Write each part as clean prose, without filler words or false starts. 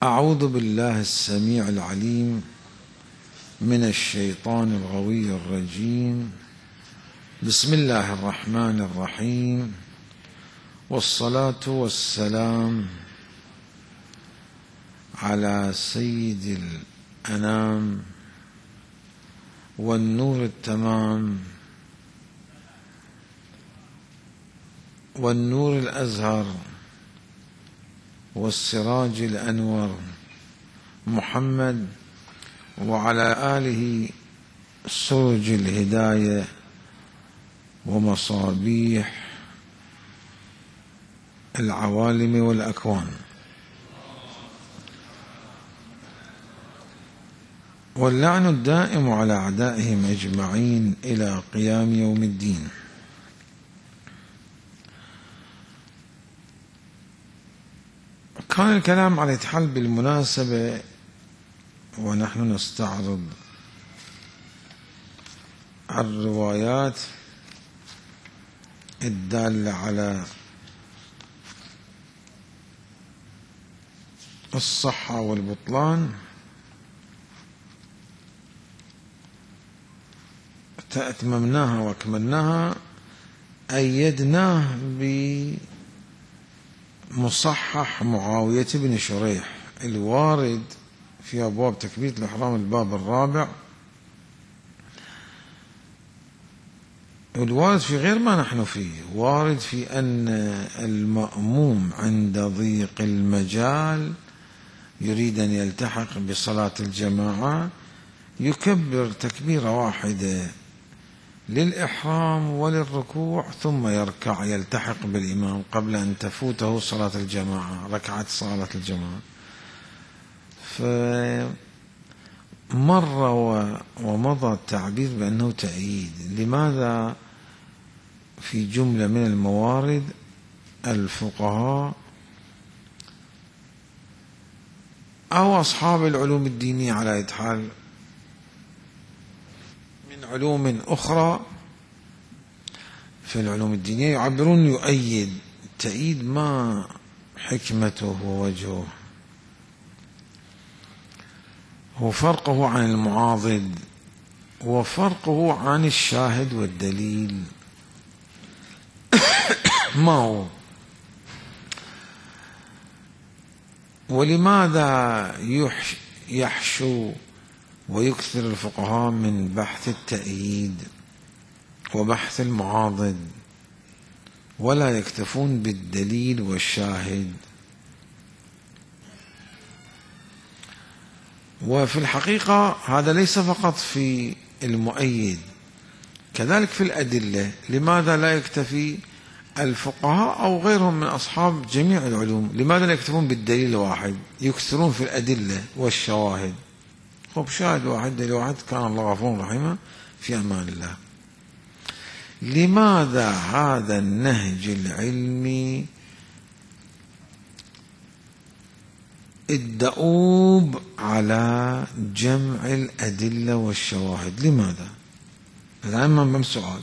أعوذ بالله السميع العليم من الشيطان الغوي الرجيم. بسم الله الرحمن الرحيم، والصلاة والسلام على سيد الأنام والنور التمام والنور الأزهر والسراج الأنور محمد، وعلى آله سرج الهداية ومصابيح العوالم والأكوان، واللعن الدائم على أعدائهم أجمعين إلى قيام يوم الدين. كان الكلام على الإتحال بالمناسبة ونحن نستعرض الروايات الدالة على الصحة والبطلان، أتممناها وأكملناها، أيدناه بمصحح معاوية بن شريح الوارد في أبواب تكبيرة الإحرام الباب الرابع، والوارد في غير ما نحن فيه، وارد في أن المأموم عند ضيق المجال يريد أن يلتحق بصلاة الجماعة يكبر تكبيرة واحدة للإحرام وللركوع ثم يركع يلتحق بالإمام قبل أن تفوته صلاة الجماعة، ركعة صلاة الجماعة. فمر ومضى التعبير بأنه تأييد. لماذا في جملة من الموارد الفقهاء أو أصحاب العلوم الدينية على أي حال من علوم أخرى في العلوم الدينية يعبرون يؤيد؟ التأييد ما حكمته ووجهه؟ وفرقه عن المعاضد وفرقه عن الشاهد والدليل ما هو؟ ولماذا يحشو ويكثر الفقهاء من بحث التأييد وبحث المعاضد ولا يكتفون بالدليل والشاهد؟ وفي الحقيقة هذا ليس فقط في المؤيد، كذلك في الأدلة. لماذا لا يكتفي الفقهاء أو غيرهم من أصحاب جميع العلوم، لماذا لا يكتفون بالدليل الواحد، يكثرون في الأدلة والشواهد؟ خب شاهد واحد دليل واحد، كان الله غفور رحيما، في أمان الله. لماذا هذا النهج العلمي الدؤوب على جمع الأدلة والشواهد؟ لماذا؟ هذا أهم سؤال.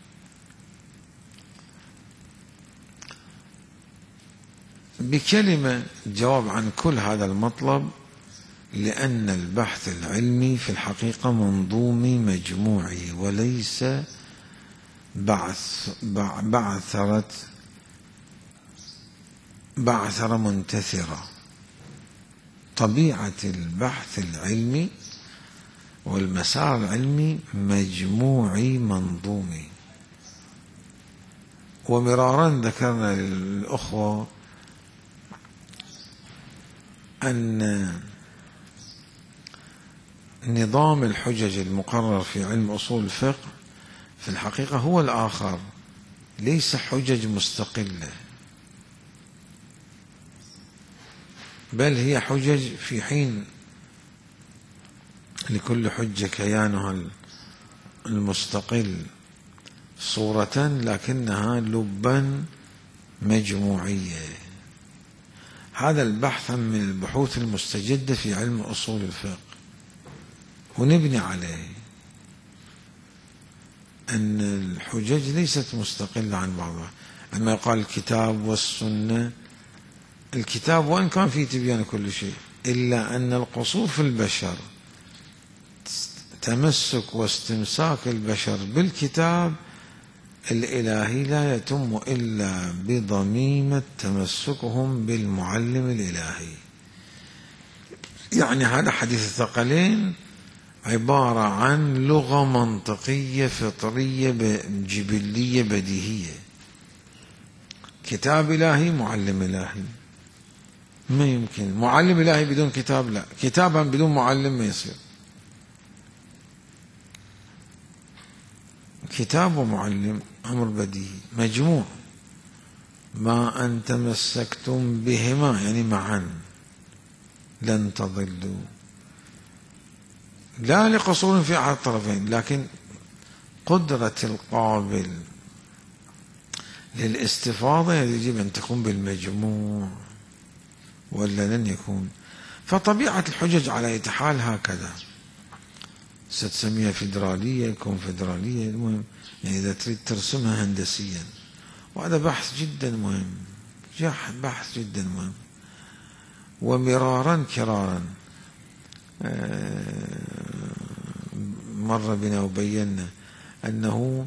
بكلمة جواب عن كل هذا المطلب: لأن البحث العلمي في الحقيقة منظومي مجموعي وليس بعثرة منتثرة. طبيعة البحث العلمي والمسار العلمي مجموعي منظومي. ومرارا ذكرنا للأخوة أن نظام الحجج المقرر في علم أصول الفقه في الحقيقة هو الآخر، ليس حجج مستقلة، بل هي حجج في حين لكل حجة كيانها المستقل صورة، لكنها لبا مجموعية. هذا البحث من البحوث المستجدة في علم أصول الفقه، ونبني عليه أن الحجج ليست مستقلة عن بعضها. عندما يقال الكتاب والسنة، الكتاب وإن كان فيه تبيان كل شيء، إلا أن القصور في البشر، تمسك واستمساك البشر بالكتاب الإلهي لا يتم إلا بضميمة تمسكهم بالمعلم الإلهي. يعني هذا حديث الثقلين عبارة عن لغة منطقية فطرية جبلية بديهية. كتاب إلهي، معلم إلهي، ما يمكن معلم إلهي بدون كتاب، لا، كتابا بدون معلم ما يصير. كتاب ومعلم أمر بديهي مجموع، ما أن تمسكتم بهما يعني معا لن تضلوا، لا لقصور في أحد الطرفين، لكن قدرة القابل للاستفاضة يجب أن تكون بالمجموع ولا لن يكون. فطبيعة الحجج على أي حال هكذا، ستسميها فيدرالية كونفدرالية، المهم يعني إذا تريد ترسمها هندسيا، وهذا بحث جدا مهم، بحث جدا مهم، ومرارا كرارا مر بنا وبينا أنه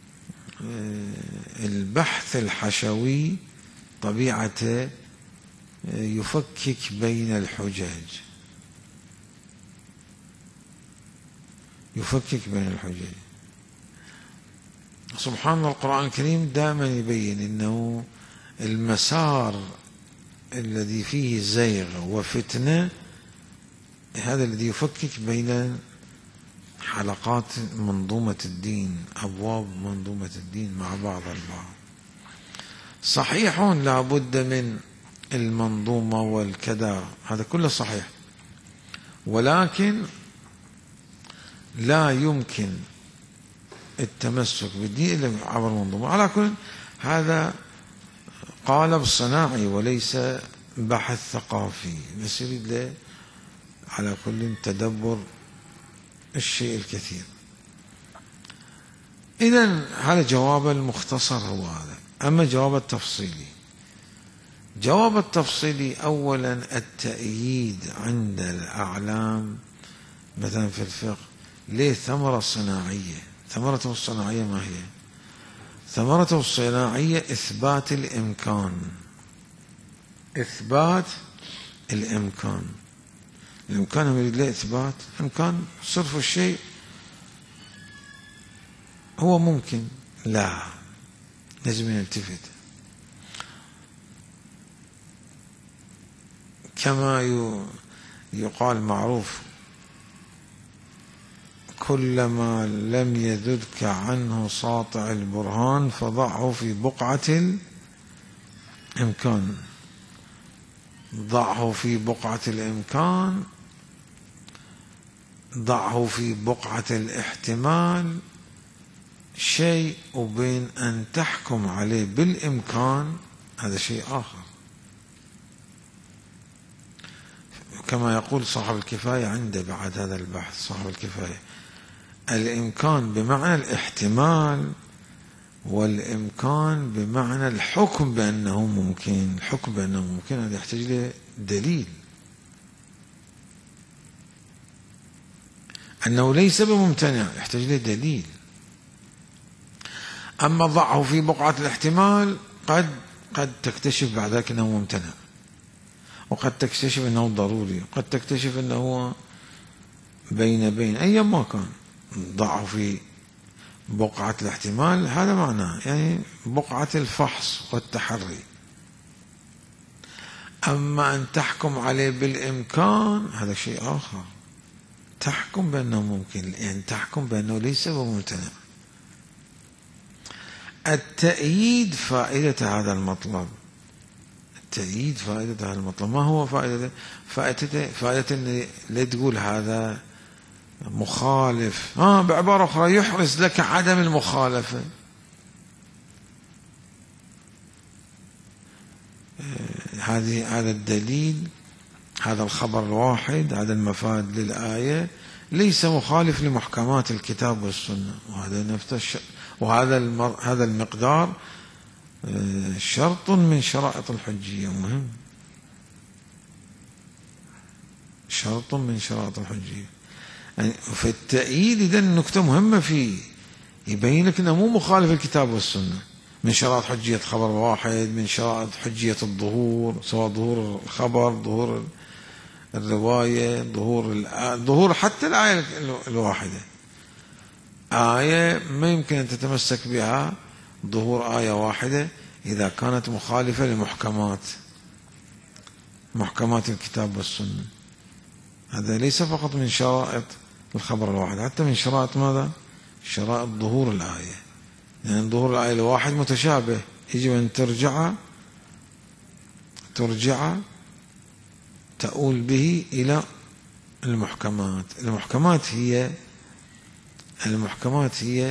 البحث الحشوي طبيعته يفكك بين الحجج، يفكك بين الحجج. سبحان الله، القرآن الكريم دائما يبين أنه المسار الذي فيه زيغ وفتنة هذا الذي يفكك بين حلقات منظومة الدين، أبواب منظومة الدين مع بعض البعض. صحيح لا بد من المنظومة والكذا، هذا كله صحيح، ولكن لا يمكن التمسك بالدين إلا عبر منظومة. على كل هذا قالب صناعي وليس بحث ثقافي، بس يريد له على كل تدبر الشيء الكثير. إذن هذا جواب المختصر هو هذا. أما جواب التفصيلي، جواب التفصيلي أولا التأييد عند الأعلام مثلا في الفقه ليه ثمرة صناعية. ثمرته الصناعية ما هي؟ ثمرته الصناعية إثبات الإمكان، إثبات الإمكان. الإمكان يريد له إثبات إمكان صرف الشيء هو ممكن، لا، لازم يلتفت. كما يقال معروف: كلما لم يذدك عنه ساطع البرهان فضعه في بقعة الإمكان. ضعه في بقعة الإمكان، ضعه في بقعة الاحتمال، شيء، وبين أن تحكم عليه بالإمكان هذا شيء آخر. كما يقول صاحب الكفاية عنده بعد هذا البحث، صاحب الكفاية: الإمكان بمعنى الاحتمال، والإمكان بمعنى الحكم بأنه ممكن. الحكم بأنه ممكن هذا يحتاج له دليل، أنه ليس بممتنع يحتاج له دليل. أما ضعه في بقعة الاحتمال قد تكتشف بعد ذلك أنه ممتنع، وقد تكتشف أنه ضروري، وقد تكتشف أنه بين أي ما كان. ضعه في بقعة الاحتمال هذا معناه يعني بقعة الفحص والتحري. أما أن تحكم عليه بالإمكان هذا شيء آخر. تحكم بأنه ممكن يعني تحكم بأنه ليس بممتنع. التأييد فائدة هذا المطلب. التأييد فائدة هذا المطلب ما هو فائدة؟ فائدة أن لا تقول هذا مخالف، بعبارة أخرى يحرز لك عدم المخالفة. هذا الدليل، هذا الخبر الواحد، هذا المفاد للآية ليس مخالف لمحكمات الكتاب والسنة، وهذا المقدار شرط من شرائط الحجية مهم. شرط من شرائط الحجية. يعني في التأييد إذا النكتة مهمة فيه، يبين لك أنه مو مخالف الكتاب والسنة. من شرائط حجية خبر واحد، من شرائط حجية الظهور، سواء ظهور الخبر، ظهور الرواية، ظهور حتى الآية الواحدة. آية ما يمكن أن تتمسك بها، ظهور آية واحدة إذا كانت مخالفة محكمات الكتاب والسنة. هذا ليس فقط من شرائط الخبر الواحد، حتى من شرائط ماذا؟ شرائط ظهور الآية. يعني ظهور الآية الواحد متشابه، يجب أن ترجع تؤول به إلى المحكمات. المحكمات هي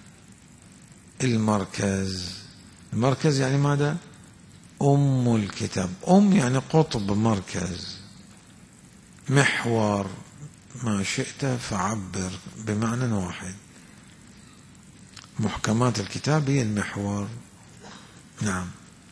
المركز يعني ماذا؟ أم الكتاب. يعني قطب، مركز، محور، ما شئت فعبر بمعنى واحد. محكمات الكتاب هي المحور. نعم.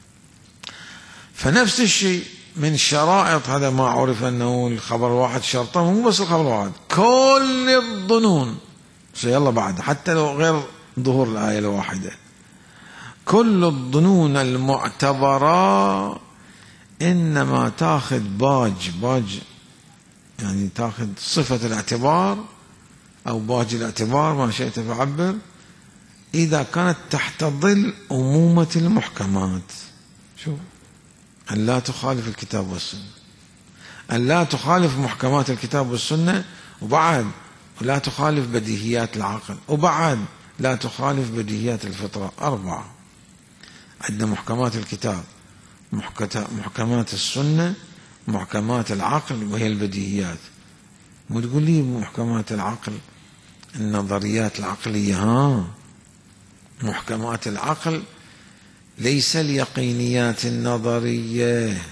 فنفس الشيء من شرائط هذا ما عرف أنه الخبر واحد شرطه، مو بس الخبر واحد، كل الظنون يلا بعد، حتى لو غير ظهور الآية الواحدة، كل الظنون المعتبرة إنما تأخذ باج يعني تأخذ صفة الاعتبار أو باج الاعتبار، ما شئت فعبر، إذا كانت تحت ظل أمومة المحكمات. شوف، أن لا تخالف الكتاب والسنة، أن لا تخالف محكمات الكتاب والسنة، وبعد لا تخالف بديهيات العقل، وبعد لا تخالف بديهيات الفطرة. 4. عندنا محكمات الكتاب، محكمات السنة، محكمات العقل وهي البديهيات. مو تقول لي محكمات العقل النظريات العقلية، محكمات العقل ليس اليقينيات النظرية.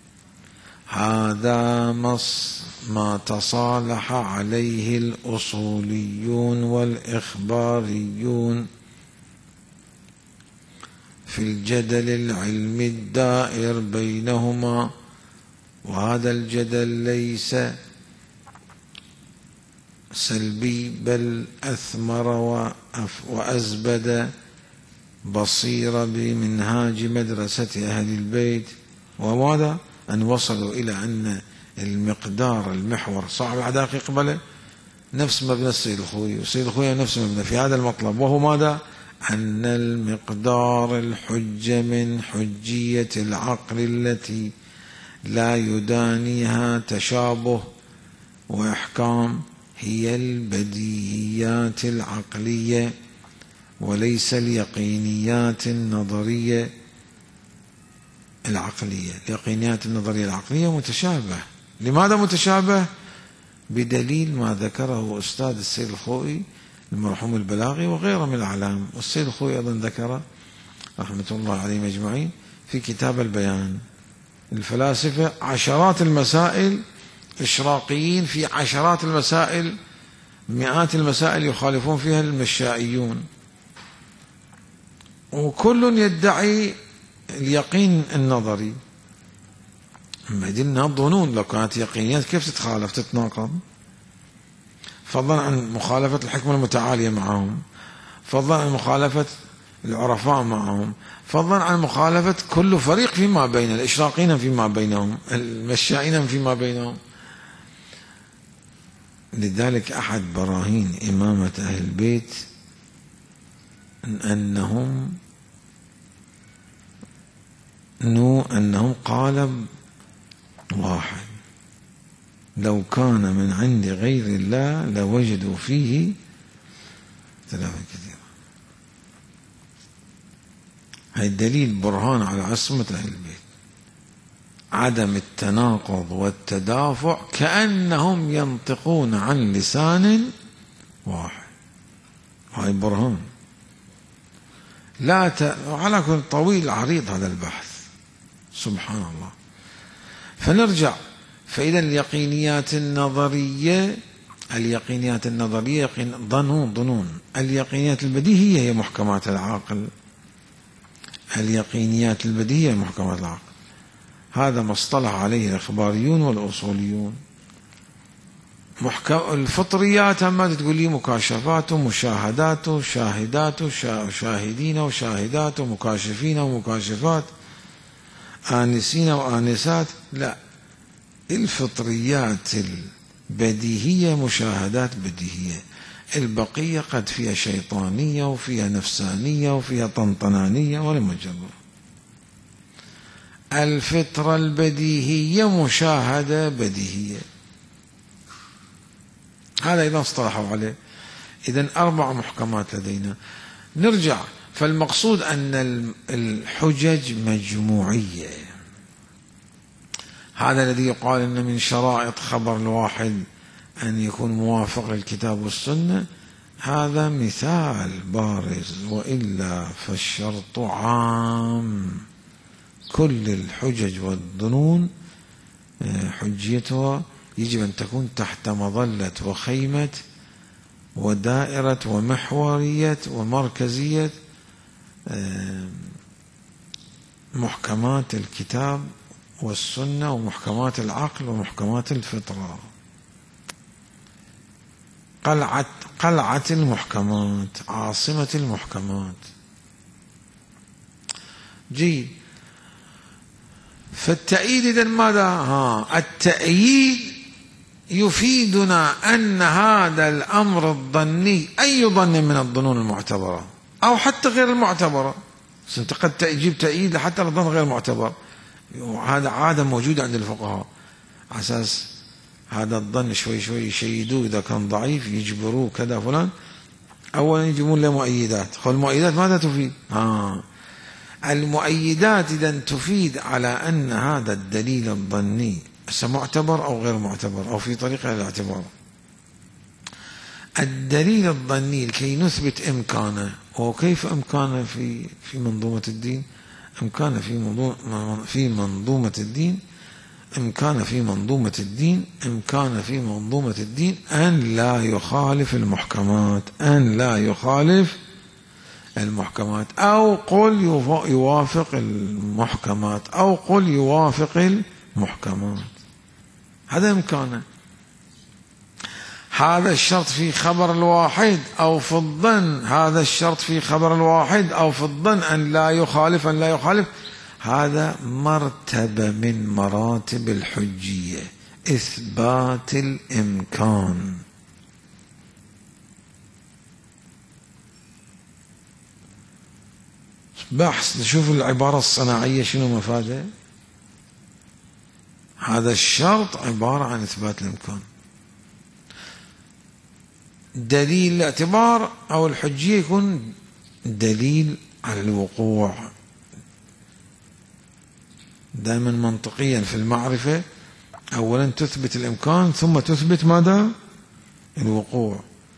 هذا ما تصالح عليه الأصوليون والإخباريون في الجدل العلمي الدائر بينهما، وهذا الجدل ليس سلبي بل أثمر وأزبد بصير بمنهاج مدرسة أهل البيت. وماذا؟ أن وصلوا إلى أن المحور صاحب الحدائق يقبله نفس مبنى السيد الخوئي، والسيد الخوئي نفس مبنى في هذا المطلب، وهو ماذا؟ أن المقدار الحجة من حجية العقل التي لا يدانيها تشابه وإحكام هي البديهيات العقلية وليس اليقينيات النظرية العقلية. اليقينيات النظرية العقلية متشابه. لماذا متشابه؟ بدليل ما ذكره أستاذ السيد الخوئي المرحوم البلاغي وغيره من الأعلام، والسيد الخوئي أيضا ذكر رحمة الله عليهم أجمعين في كتاب البيان. الفلاسفة عشرات المسائل، إشراقيين في عشرات المسائل، مئات المسائل يخالفون فيها المشائيون، وكل يدعي اليقين النظري. أما ديننا الظنون، لو كانت يقينيات كيف تتخالف تتناقض؟ فضلا عن مخالفة الحكمة المتعالية معهم، فضلا عن مخالفة العرفاء معهم، فضلا عن مخالفة كل فريق فيما بين الإشراقين فيما بينهم، المشائين فيما بينهم. لذلك أحد براهين إمامة أهل البيت أنهم قالب واحد، لو كان من عند غير الله لوجدوا فيه اختلافا كثيرا. هذا الدليل برهان على عصمة أهل البيت، عدم التناقض والتدافع، كأنهم ينطقون عن لسان واحد. هاي برهان. على كل طويل عريض هذا البحث، سبحان الله. فنرجع، فإذا اليقينيات النظرية ظنون. اليقينيات البديهية هي محكمات العقل. اليقينيات البديهية هي محكمات العقل. هذا ما اصطلح عليه الإخباريون والأصوليون. الفطريات هم تقول لي مكاشفات ومشاهدات وشاهدات وشاهدين وشاهدات ومكاشفين ومكاشفات، آنسين وآنسات. لا، الفطريات البديهية مشاهدات بديهية، البقية قد فيها شيطانية وفيها نفسانية وفيها طنطنانية ولا مجرد. الفطرة البديهية مشاهدة بديهية، هذا إذا اصطلحوا عليه. إذن 4 محكمات لدينا. نرجع، فالمقصود أن الحجج مجموعية. هذا الذي يقال أن من شرائط خبر الواحد أن يكون موافق للكتاب والسنة، هذا مثال بارز، وإلا فالشرط عام. كل الحجج والظنون حجيتها يجب أن تكون تحت مظلة وخيمة ودائرة ومحورية ومركزية محكمات الكتاب والسنة ومحكمات العقل ومحكمات الفطرة. قلعة المحكمات، عاصمة المحكمات. جيد. فالتأييد إذن ماذا؟ التأييد يفيدنا أن هذا الأمر الظني، أي ظن من الظنون المعتبرة أو حتى غير المعتبرة، أنت قد تجيب تأييد حتى الظن غير معتبر، هذا عادة موجودة عند الفقهاء، على أساس هذا الظن شوي شوي يشيدوه، إذا كان ضعيف يجبروه كذا فلان، أولا يجيبون له مؤيدات. المؤيدات ماذا تفيد؟ المؤيدات إذا تفيد على أن هذا الدليل الظني معتبر أو غير معتبر أو في طريقة الاعتبار. الدليل الظني لكي نثبت إمكانه، وكيف إمكانه في منظومة الدين؟ إمكانه في منظومة الدين، إمكانه في منظومة الدين، إمكانه في منظومة الدين أن لا يخالف المحكمات، أن لا يخالف المحكمات، أو قل يوافق المحكمات، أو قل يوافق المحكمات. هذا إمكانه. هذا الشرط في خبر الواحد أو في الظن، هذا الشرط في خبر الواحد أو في الظن أن لا يخالف، أن لا يخالف. هذا مرتبة من مراتب الحجية، إثبات الإمكان. بحث نشوف العبارة الصناعية شنو مفادها. هذا الشرط عبارة عن إثبات الإمكان. دليل الاعتبار أو الحجية يكون دليل على الوقوع. دائما منطقيا في المعرفة أولا تثبت الإمكان ثم تثبت ماذا؟ الوقوع.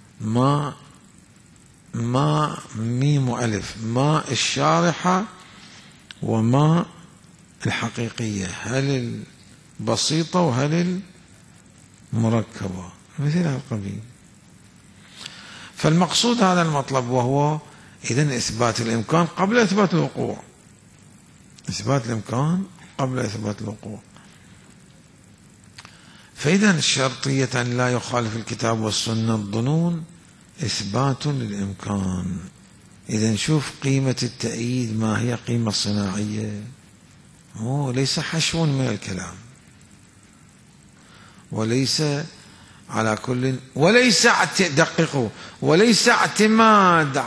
ما ميم ألف، ما الشارحة وما الحقيقية، هل البسيطة وهل المركبة، مثل هذا القبيل. فالمقصود هذا المطلب، وهو إذن إثبات الإمكان قبل إثبات الوقوع. إثبات الإمكان قبل إثبات الوقوع. فإذا شرطية أن لا يخالف الكتاب والسنة الظنون إثبات للإمكان. إذا نشوف قيمة التأييد ما هي قيمة صناعية، ليس حشو من الكلام، وليس على كل، وليس دققوا، وليس اعتماد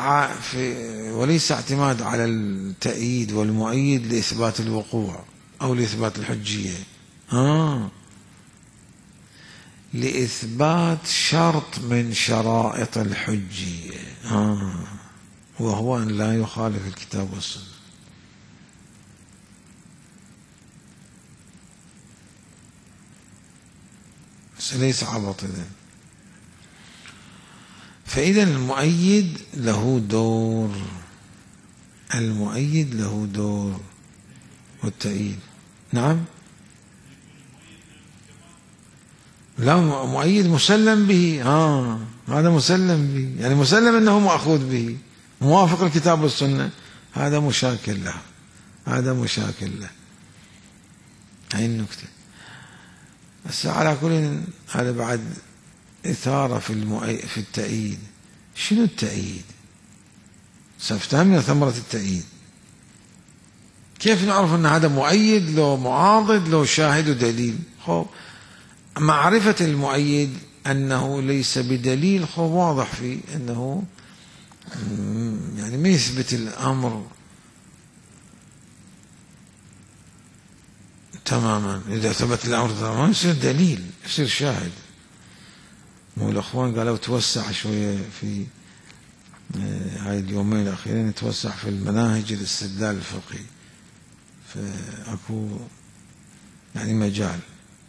على التأييد والمؤيد لإثبات الوقوع أو لإثبات الحجية، لإثبات شرط من شرائط الحجية، وهو أن لا يخالف الكتاب والسنة. ليس عبط. فإذا المؤيد له دور، المؤيد له دور والتأييد. نعم، لا، مؤيد مسلم به، هذا مسلم به، يعني مسلم أنه مأخوذ به، موافق الكتاب والسنة، هذا مشاكل له، هذا مشاكل له. هاي النكتة. بس على كل هذا بعد إثارة في التأييد. شنو التأييد؟ سأفتهمنا ثمرة التأييد. كيف نعرف أن هذا مؤيد لو معاضد لو شاهد ودليل؟ معرفة المؤيد أنه ليس بدليل واضح في أنه يعني ما يثبت الأمر تماما. إذا ثبت الأمر تماما يصير دليل، يصير شاهد. مو الأخوان قالوا توسع شوية في هاي اليومين الأخيرين، توسع في المناهج الاستدلال الفقهي، فأكو يعني مجال.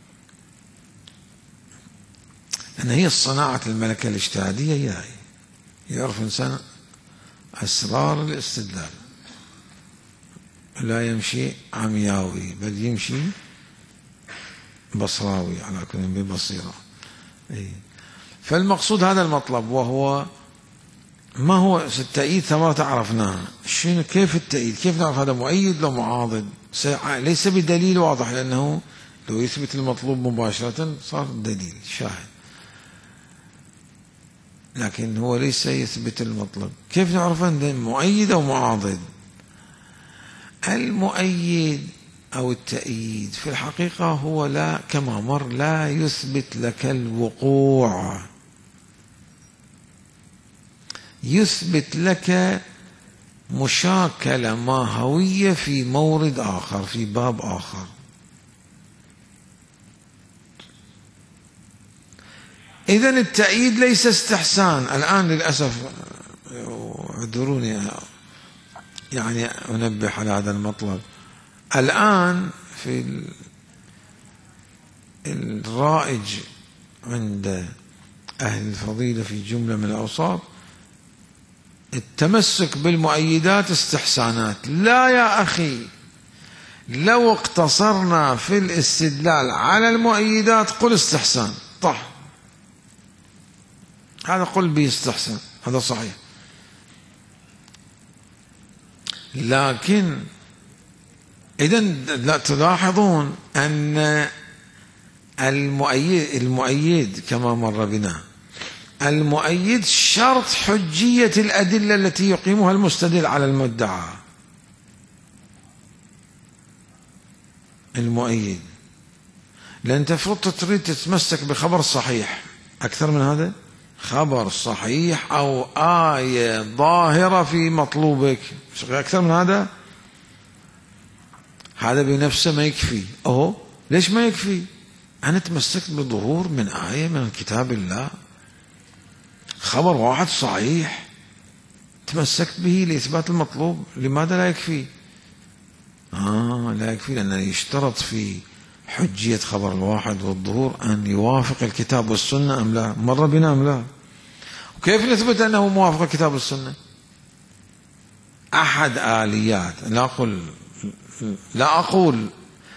أن هي الصناعة الملكة الاجتهادية، هي يعرف إنسان أسرار الاستدلال، لا يمشي عمياوي بل يمشي بصراوي على كل ببصيرة. فالمقصود هذا المطلب، وهو ما هو التأييد؟ ثمرة عرفناها. شنو كيف التأييد؟ كيف نعرف هذا مؤيد لو معاضد؟ ليس بدليل واضح، لأنه لو يثبت المطلوب مباشرة صار دليل شاهد، لكن هو ليس يثبت المطلب. كيف نعرف أنه مؤيد أو معاضد؟ المؤيد أو التأييد في الحقيقة هو لا كما مر لا يثبت لك الوقوع، يثبت لك مشاكلة ماهوية في مورد آخر، في باب آخر. إذن التأييد ليس استحسان. الآن للأسف، اعذروني يعني أنبه على هذا المطلب، الآن في الرائج عند أهل الفضيلة في جملة من الأوساط التمسك بالمؤيدات استحسانات. لا يا أخي، لو اقتصرنا في الاستدلال على المؤيدات قل استحسان، طح هذا قل بيستحسن، هذا صحيح. لكن إذن لا تلاحظون أن المؤيد كما مر بنا، المؤيد شرط حجية الأدلة التي يقيمها المستدل على المدعى. المؤيد، لأن تفرض تريد تتمسك بخبر صحيح، أكثر من هذا خبر صحيح أو آية ظاهرة في مطلوبك، أكثر من هذا هذا بنفسه ما يكفي. أهو ليش ما يكفي؟ أنا تمسكت بظهور من آية من كتاب الله، خبر واحد صحيح تمسكت به لإثبات المطلوب، لماذا لا يكفي؟ لا يكفي، لأنه يشترط في حجية خبر الواحد والظهور أن يوافق الكتاب والسنة أم لا. مر بنا أم لا؟ وكيف نثبت أنه موافق الكتاب والسنة؟ أحد آليات، لا أقول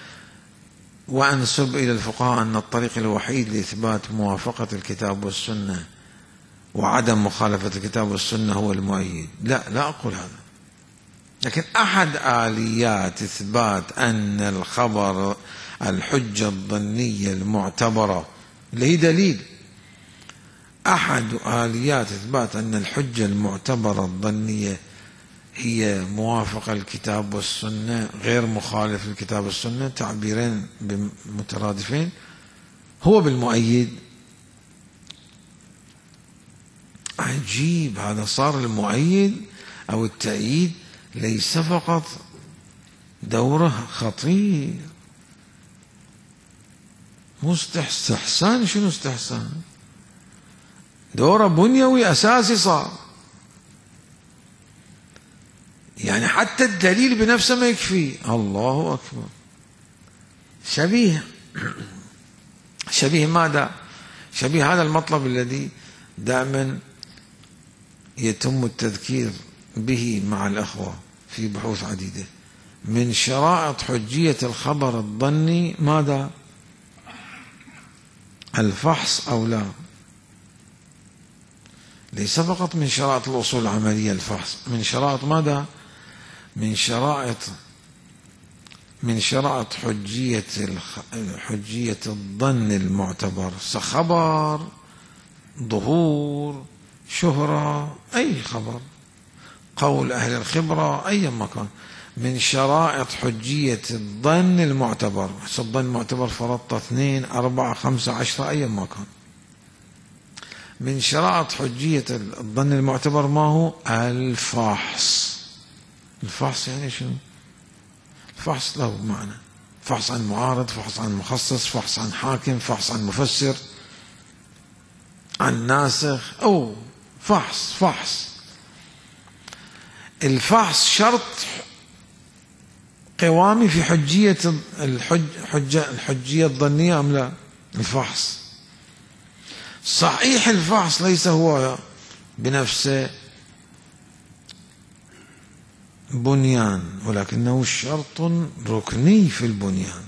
وأنسب إلى الفقهاء أن الطريق الوحيد لإثبات موافقة الكتاب والسنة وعدم مخالفة الكتاب والسنة هو المؤيد، لا أقول هذا، لكن أحد آليات إثبات أن الخبر الحجة الظنية المعتبرة اللي هي دليل، أحد آليات إثبات أن الحجة المعتبرة الظنية هي موافقة الكتاب والسنة غير مخالف للكتاب والسنة، تعبيرين مترادفين، هو بالمؤيد. عجيب، هذا صار المؤيد أو التأييد ليس فقط دوره خطير، استحسان. شنو استحسان؟ دوره بنيوي أساسي صار، يعني حتى الدليل بنفسه ما يكفي. الله أكبر. شبيه ماذا؟ شبيه هذا المطلب الذي دائما يتم التذكير به مع الأخوة في بحوث عديدة. من شرائط حجية الخبر الظني ماذا؟ الفحص أو لا. ليس فقط من شرائط الأصول العملية الفحص، من شرائط ماذا؟ من شرائط حجية الظن المعتبر. خبر ظهور، شهرة، أي خبر، قول أهل الخبرة، أي مكان، من شرائط حجية الظن المعتبر. الظن المعتبر فرضت 2 4 5 10 أي مكان. من شرائط حجية الظن المعتبر ما هو؟ الفحص. الفحص يعني شنو؟ الفحص له معنى: فحص عن معارض، فحص عن مخصص، فحص عن حاكم، فحص عن مفسر، عن ناسخ، أو فحص. الفحص شرط قوامي في حجية الحجية الظنية أم لا؟ الفحص صحيح. الفحص ليس هو بنفسه بنيان، ولكنه شرط ركني في البنيان،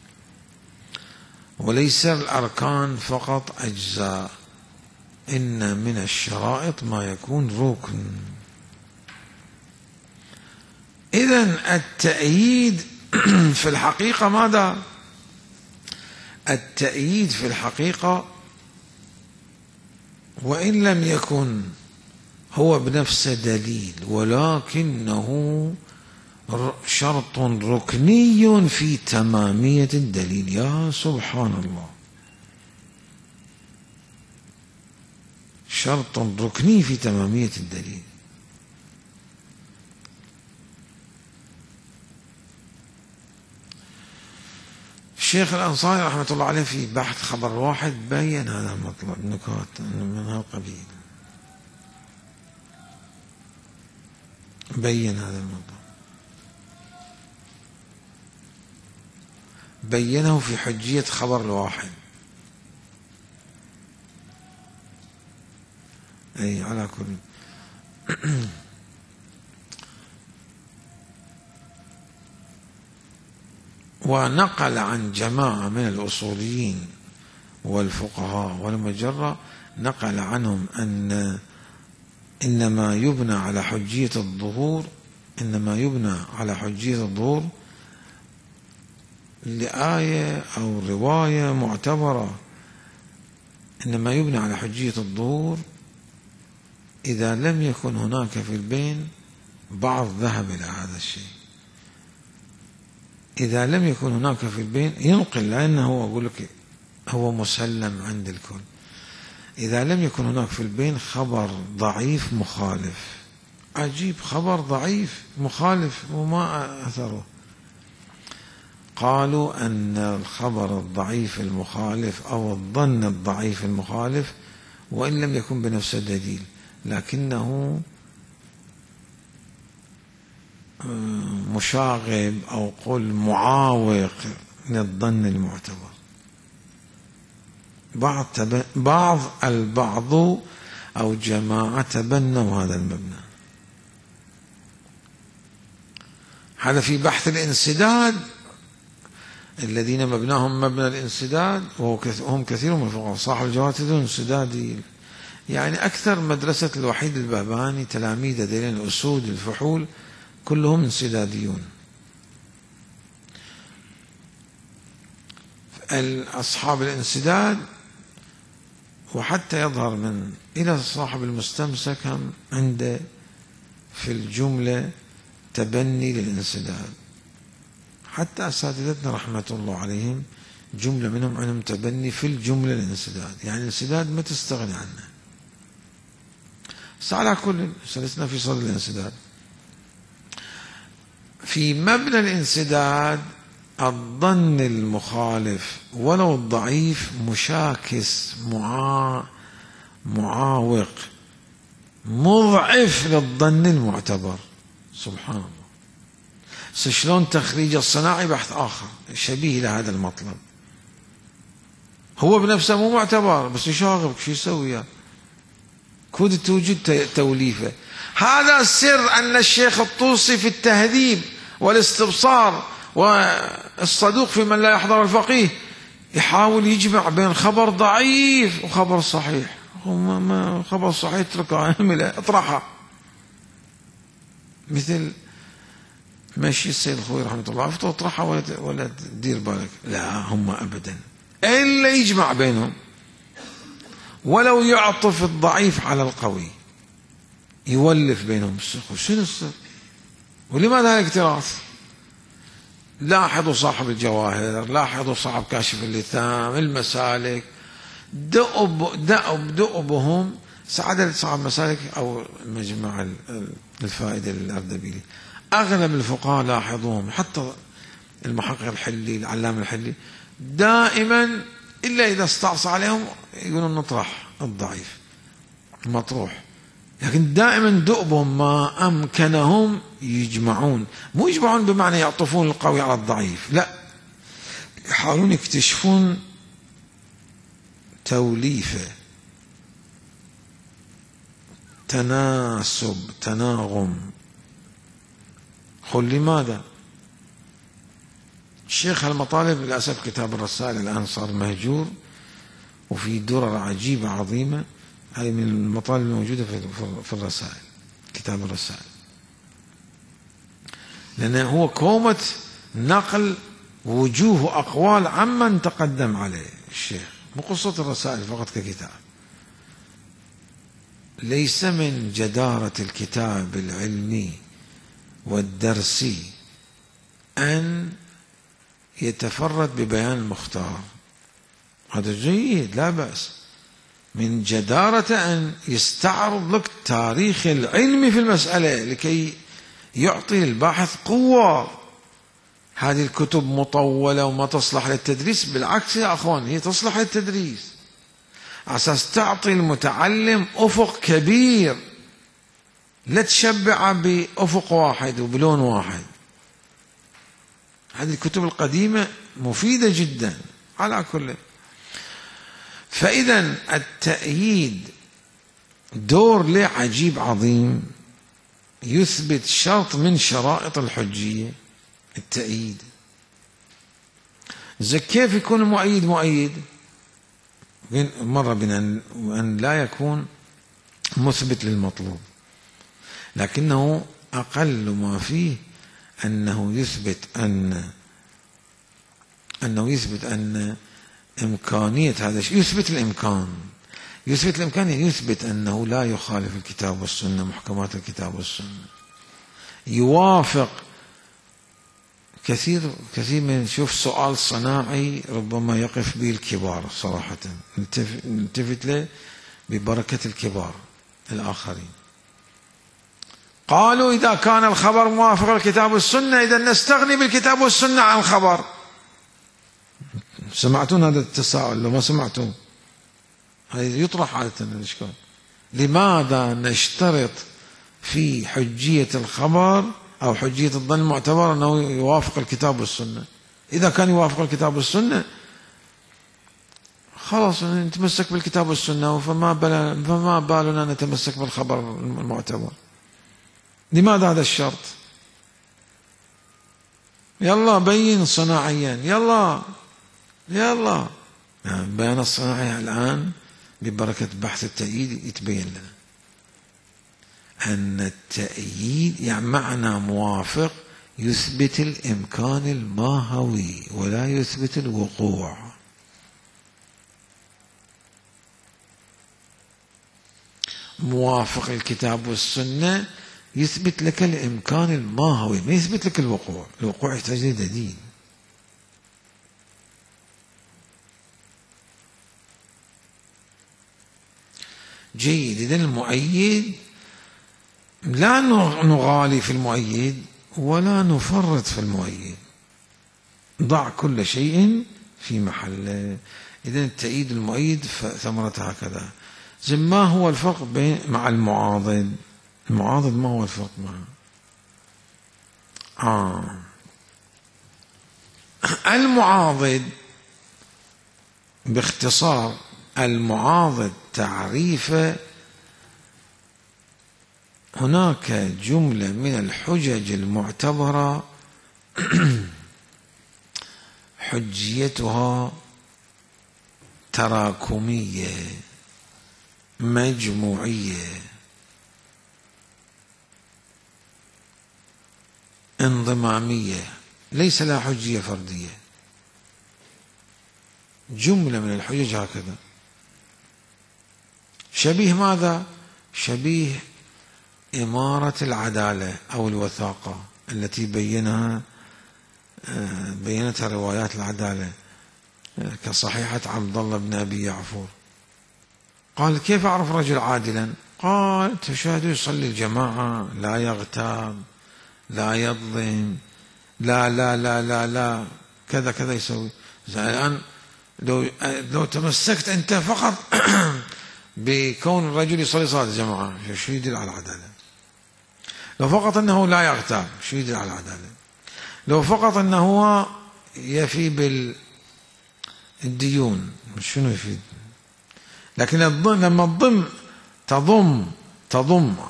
وليس الأركان فقط أجزاء، إن من الشرائط ما يكون ركن. إذن التأييد في الحقيقة ماذا؟ التأييد في الحقيقة وإن لم يكن هو بنفسه دليل، ولكنه شرط ركني في تمامية الدليل. يا سبحان الله، شرط ركني في تمامية الدليل. الشيخ الأنصاري رحمة الله عليه في بحث خبر واحد بين هذا المطلب، نكات من هذا القبيل، بين هذا المطلب، بينه في حجية خبر الواحد. أي على كل ونقل عن جماعة من الأصوليين والفقهاء والمجرة، نقل عنهم أن إنما يبنى على حجية الظهور، إنما يبنى على حجية الظهور لآية أو رواية معتبرة، إنما يبنى على حجية الظهور إذا لم يكن هناك في البين بعض ذهب إلى هذا الشيء. إذا لم يكن هناك في البين ينقل، لأنه أقول لك هو مسلم عند الكل. إذا لم يكن هناك في البين خبر ضعيف مخالف، عجيب، خبر ضعيف مخالف وما أثره، قالوا أن الخبر الضعيف المخالف أو الظن الضعيف المخالف وإن لم يكن بنفس الدليل لكنه مشاغب أو قل معاوق للظن المعتبر. البعض أو جماعة تبنوا هذا المبنى. هذا في بحث الانسداد، الذين مبناهم مبنى الانسداد، وهم كثير من الفقهاء صاحب الجواد انسدادي، يعني أكثر مدرسة الوحيد البهبهاني تلاميذ دليل الأسود الفحول كلهم انسداديون. أصحاب الانسداد، وحتى يظهر من إلى صاحب المستمسك هم عنده في الجملة تبني للانسداد، حتى أساتذتنا رحمة الله عليهم جملة منهم عندهم تبني في الجملة للانسداد، يعني الانسداد ما تستغني عنه. بس على كل سلسنا في صدر الانسداد. في مبنى الانسداد الظن المخالف ولو الضعيف مشاكس معاوق مضعف للظن المعتبر. سبحان الله. شلون تخريج الصناعي بحث آخر شبيه لهذا المطلب، هو بنفسه مو معتبر بس يشاغبك، شو يسوي؟ كود توجد توليفه. هذا السر أن الشيخ الطوسي في التهذيب والاستبصار والصدوق في من لا يحضر الفقيه يحاول يجمع بين خبر ضعيف وخبر صحيح. خبر صحيح اتركه، اطرحه، مثل ماشي السيد الخوي رحمة الله عليه، اطرحها ولا تدير بالك. لا، هم أبدا إلا يجمع بينهم. ولو يعطف الضعيف على القوي، يولف بينهم السر. شنو السر؟ ولماذا الاكتراث؟ لاحظوا صاحب الجواهر، لاحظوا صاحب كاشف اللثام، المسالك، دؤبهم سعادة صاحب مسالك أو مجمع الفائدة للأردبيلي. أغلب الفقهاء لاحظوهم، حتى المحقق الحلي، العلامة الحلي، دائما إلا إذا استعصى عليهم يقولون نطرح الضعيف، مطروح، لكن دائما دؤبهم ما أمكنهم يجمعون. مو يجمعون بمعنى يعطفون القوي على الضعيف، لا، يحاولون يكتشفون توليفه، تناسب، تناغم. قل لماذا؟ الشيخ المطالب للأسف كتاب الرسائل الآن صار مهجور، وفي درر عجيبة عظيمة، هذه من المطالب الموجودة في الرسائل، كتاب الرسائل، لأنه هو كومة نقل وجوه أقوال عمن تقدم عليه الشيخ، مو قصة الرسائل فقط ككتاب. ليس من جدارة الكتاب العلمي والدرسي أن يتفرد ببيان المختار، هذا جيد لا بأس. من جدارة أن يستعرض لك تاريخ العلم في المسألة لكي يعطي الباحث قوة. هذه الكتب مطولة وما تصلح للتدريس، بالعكس يا أخوان هي تصلح للتدريس، على أساس تعطي المتعلم أفق كبير، لا تشبع بأفق واحد وبلون واحد. هذه الكتب القديمة مفيدة جدا على كل. فإذا التأييد دور له عجيب عظيم، يثبت شرط من شرائط الحجية، التأييد. كيف يكون المؤيد مؤيد؟ مر بنا أن لا يكون مثبت للمطلوب، لكنه أقل ما فيه أنه يثبت أن إمكانية هذا الشيء، يثبت الإمكان يعني يثبت أنه لا يخالف الكتاب والسنة، محكمات الكتاب والسنة، يوافق. كثير من شوف سؤال صناعي ربما يقف به الكبار صراحة، نلتفت له ببركة الكبار الآخرين. قالوا إذا كان الخبر موافق الكتاب والسنة إذا نستغني بالكتاب والسنة عن الخبر. سمعتون هذا التساؤل؟ لو ما سمعتون هذا يطرح عادة الإشكال. لماذا نشترط في حجية الخبر أو حجية الظن المعتبر أنه يوافق الكتاب والسنة؟ إذا كان يوافق الكتاب والسنة خلاص نتمسك بالكتاب والسنة، فما بالنا نتمسك بالخبر المعتبر. لماذا هذا الشرط؟ يلا بين صناعيا، يلا بيان الصناعي الآن ببركة بحث التأييد يتبين لنا أن التأييد يعني معنى موافق يثبت الإمكان الماهوي ولا يثبت الوقوع. موافق الكتاب والسنة يثبت لك الإمكان الماهوي، ما يثبت لك الوقوع. الوقوع يحتاج لدليل. جيد. إذن المؤيد لا نغالي في المؤيد ولا نفرط في المؤيد، ضع كل شيء في محله. إذن التأييد المؤيد ثمرته هكذا. ما هو الفرق مع المعاضد؟ المعاضد ما هو الفرق معه؟ المعاضد باختصار، المعاضد تعريفه هناك جملة من الحجج المعتبرة حجيتها تراكمية مجموعية انضمامية، ليس لها حجية فردية. جملة من الحجج هكذا. شبيه ماذا؟ شبيه إمارة العدالة أو الوثاقة التي بينتها روايات العدالة كصحيحة عبد الله بن أبي يعفور. قال كيف أعرف رجل عادلا؟ قال تشاهد يصلي الجماعة، لا يغتاب، لا يظلم، لا لا لا لا لا كذا كذا يسوي. الآن لو تمسكت أنت فقط بكون الرجل يصلي صلاة الجماعة، شو يدل على العدالة؟ لو فقط أنه لا يغتاب، شو يدل على العدالة؟ لو فقط أنه هو يفي بالديون، شنو يفيد؟ لكن لما تضم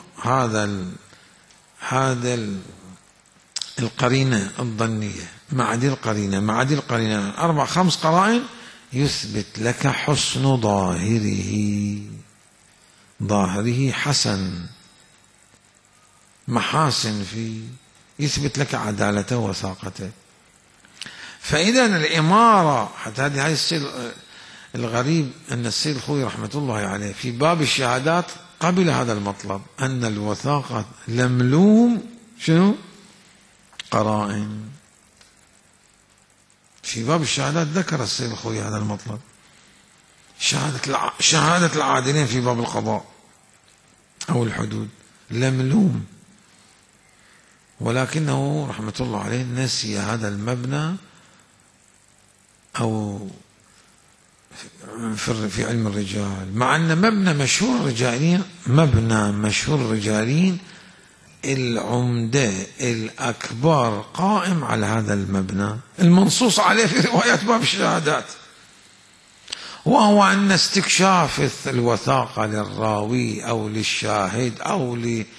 هذا القرينة الظنية مع دي القرينة 4-5 قرائن يثبت لك حسن ظاهره حسن، محاسن فيه، يثبت لك عدالته وثاقته. فإذا الإمارة حتى هذه الشيء الغريب أن السيد الخوي رحمة الله عليه في باب الشهادات قبل هذا المطلب أن الوثاقة لملوم شنو؟ قرائن. في باب الشهادات ذكر السيد الخوي هذا المطلب، شهادة العادلين في باب القضاء أو الحدود لملوم، ولكنه رحمة الله عليه نسي هذا المبنى أو في علم الرجال، مع أن مبنى مشهور الرجالين العمدة الأكبر قائم على هذا المبنى المنصوص عليه في روايات باب الشهادات، وهو أن استكشاف الوثاقة للراوي أو للشاهد أو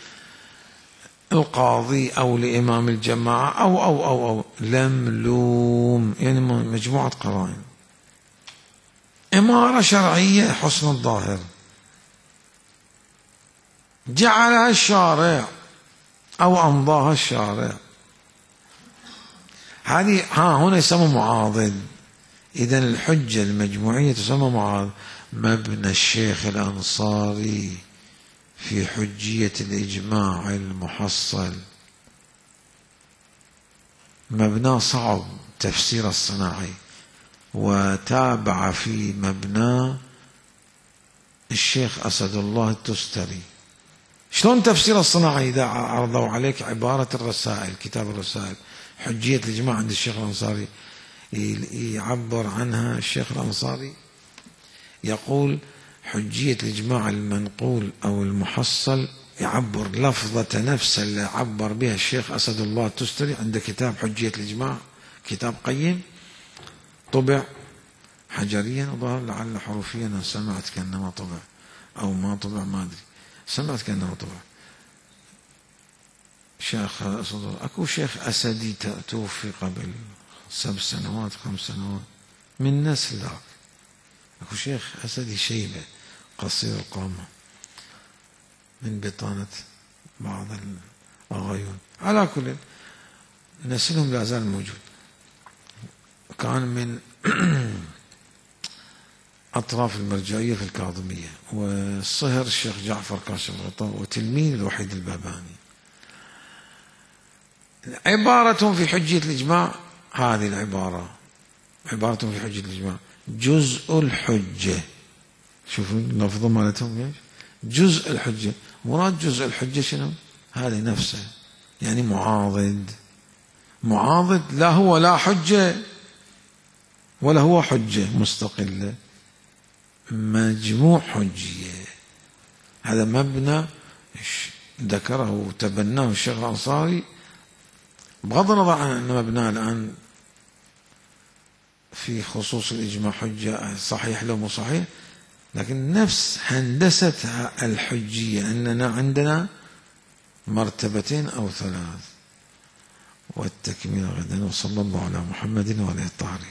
للقاضي أو لإمام الجماعة أو لملوم، يعني مجموعة قرائن. إمارة شرعية حسن الظاهر جعلها الشارع أو أمضاها الشارع، هذه هنا يسمى معاضد. إذن الحجة المجموعية تسمى معاضد. مبنى الشيخ الأنصاري في حجية الإجماع المحصل مبنى صعب تفسير الصناعي، وتابع في مبنى الشيخ أسد الله التستري. شلون تفسير الصناعي إذا عرضوا عليك عبارة الرسائل، كتاب الرسائل حجية الإجماع عند الشيخ الأنصاري، يعبر عنها الشيخ الأنصاري يقول حجية الإجماع المنقول أو المحصل، يعبر لفظة نفس اللي عبر بها الشيخ أسد الله التستري عند كتاب حجية الإجماع، كتاب قيم طبع حجريا، وظهر لعل حروفيا. أنا سمعت كأنما طبع أو ما طبع ما أدري، سمعت كأنما طبع. شيخ أسد، أكو شيخ أسدي توفي قبل 7 سنوات 5 سنوات من نسل ذاك، أكو شيخ أسدي شيبة قصير القامة من بطانة بعض الأغايون، على كل نسلهم لا زال موجود. كان من أطراف المرجعية في الكاظمية، والصهر الشيخ جعفر كاشف الغطاء، وتلميذ الوحيد الباباني. عبارتهم في حجية الإجماع هذه العبارة، عبارتهم في حجية الإجماع جزء الحجة. شوفوا اللفظة مالتهم ايش؟ جزء الحجة. مراد جزء الحجة شنو؟ هذه نفسه، يعني معاضد لا هو لا حجة ولا هو حجة مستقلة، مجموع حجية. هذا مبنى ذكره وتبناه الشيخ الأنصاري، بغض النظر عن أن مبناه الآن في خصوص الإجماع حجة صحيح لو مو صحيح، لكن نفس هندسة الحجية أننا عندنا 2 أو 3. والتكميل غدا. وصلى الله على محمد وعلى آله الطاهرين.